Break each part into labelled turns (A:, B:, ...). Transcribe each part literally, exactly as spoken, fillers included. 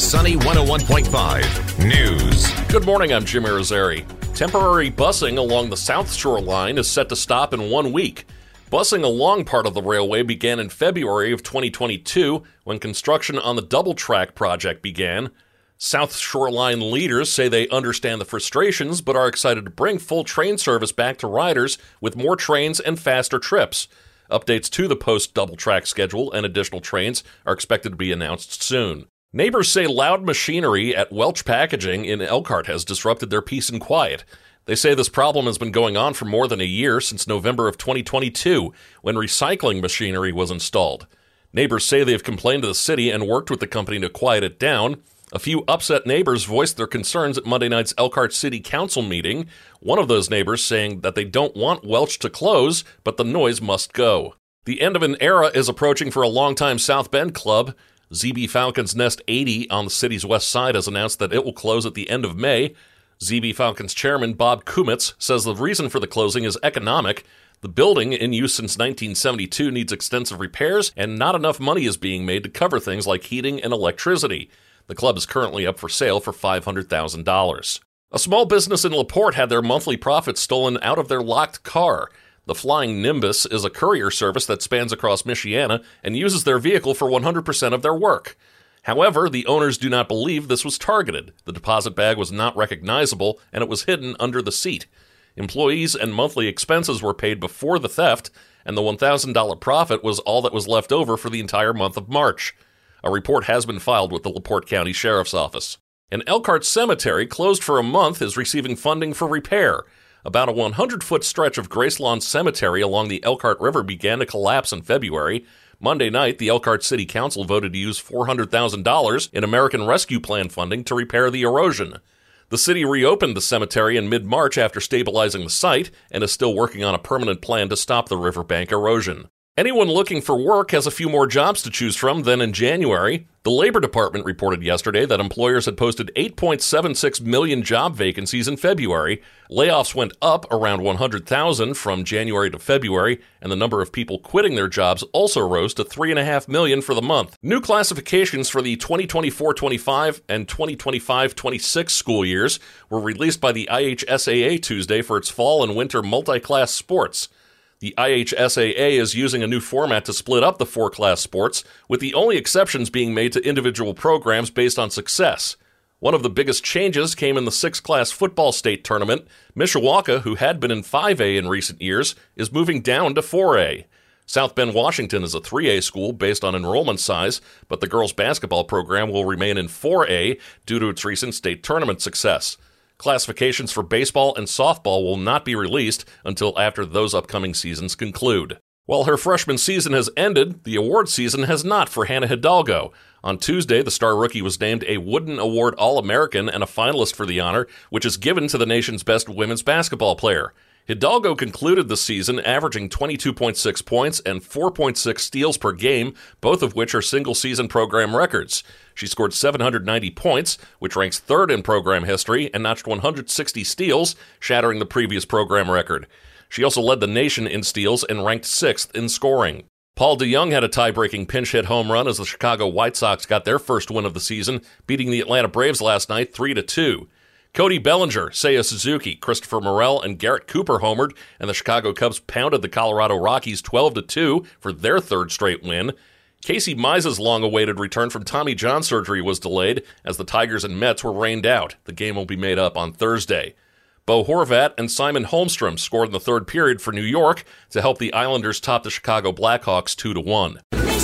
A: Sunny one oh one point five News.
B: Good morning, I'm Jim Irizarry. Temporary busing along the South Shore Line is set to stop in one week. Busing along part of the railway began in February of twenty twenty-two when construction on the double track project began. South Shore Line leaders say they understand the frustrations but are excited to bring full train service back to riders with more trains and faster trips. Updates to the post-double track schedule and additional trains are expected to be announced soon. Neighbors say loud machinery at Welch Packaging in Elkhart has disrupted their peace and quiet. They say this problem has been going on for more than a year, since November of twenty twenty-two, when recycling machinery was installed. Neighbors say they have complained to the city and worked with the company to quiet it down. A few upset neighbors voiced their concerns at Monday night's Elkhart City Council meeting, one of those neighbors saying that they don't want Welch to close, but the noise must go. The end of an era is approaching for a longtime South Bend club. Z B Falcons Nest eighty on the city's west side has announced that it will close at the end of May. Z B Falcons chairman Bob Kumitz says the reason for the closing is economic. The building, in use since nineteen seventy-two, needs extensive repairs, and not enough money is being made to cover things like heating and electricity. The club is currently up for sale for five hundred thousand dollars. A small business in LaPorte had their monthly profits stolen out of their locked car. The Flying Nimbus is a courier service that spans across Michiana and uses their vehicle for one hundred percent of their work. However, the owners do not believe this was targeted. The deposit bag was not recognizable, and it was hidden under the seat. Employees and monthly expenses were paid before the theft, and the one thousand dollars profit was all that was left over for the entire month of March. A report has been filed with the LaPorte County Sheriff's Office. An Elkhart cemetery, closed for a month, is receiving funding for repair. About a one hundred foot stretch of Gracelawn Cemetery along the Elkhart River began to collapse in February. Monday night, the Elkhart City Council voted to use four hundred thousand dollars in American Rescue Plan funding to repair the erosion. The city reopened the cemetery in mid-March after stabilizing the site and is still working on a permanent plan to stop the riverbank erosion. Anyone looking for work has a few more jobs to choose from than in January. The Labor Department reported yesterday that employers had posted eight point seven six million job vacancies in February. Layoffs went up around one hundred thousand from January to February, and the number of people quitting their jobs also rose to three point five million for the month. New classifications for the twenty twenty-four twenty-five and twenty twenty-five twenty-six school years were released by the I H S A A Tuesday for its fall and winter multi-class sports. The I H S A A is using a new format to split up the four-class sports, with the only exceptions being made to individual programs based on success. One of the biggest changes came in the six-class football state tournament. Mishawaka, who had been in five A in recent years, is moving down to four A. South Bend, Washington is a three A school based on enrollment size, but the girls' basketball program will remain in four A due to its recent state tournament success. Classifications for baseball and softball will not be released until after those upcoming seasons conclude. While her freshman season has ended, the award season has not for Hannah Hidalgo. On Tuesday, the star rookie was named a Wooden Award All-American and a finalist for the honor, which is given to the nation's best women's basketball player. Hidalgo concluded the season averaging twenty-two point six points and four point six steals per game, both of which are single-season program records. She scored seven hundred ninety points, which ranks third in program history, and notched one hundred sixty steals, shattering the previous program record. She also led the nation in steals and ranked sixth in scoring. Paul DeJong had a tie-breaking pinch-hit home run as the Chicago White Sox got their first win of the season, beating the Atlanta Braves last night three to two. Cody Bellinger, Seiya Suzuki, Christopher Morel, and Garrett Cooper homered, and the Chicago Cubs pounded the Colorado Rockies twelve to two for their third straight win. Casey Mize's long-awaited return from Tommy John surgery was delayed as the Tigers and Mets were rained out. The game will be made up on Thursday. Bo Horvat and Simon Holmstrom scored in the third period for New York to help the Islanders top the Chicago Blackhawks two to one.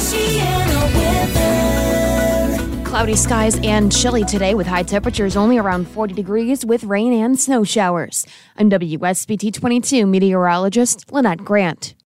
C: Cloudy skies and chilly today with high temperatures only around forty degrees with rain and snow showers. I'm W S B T twenty-two meteorologist Lynette Grant.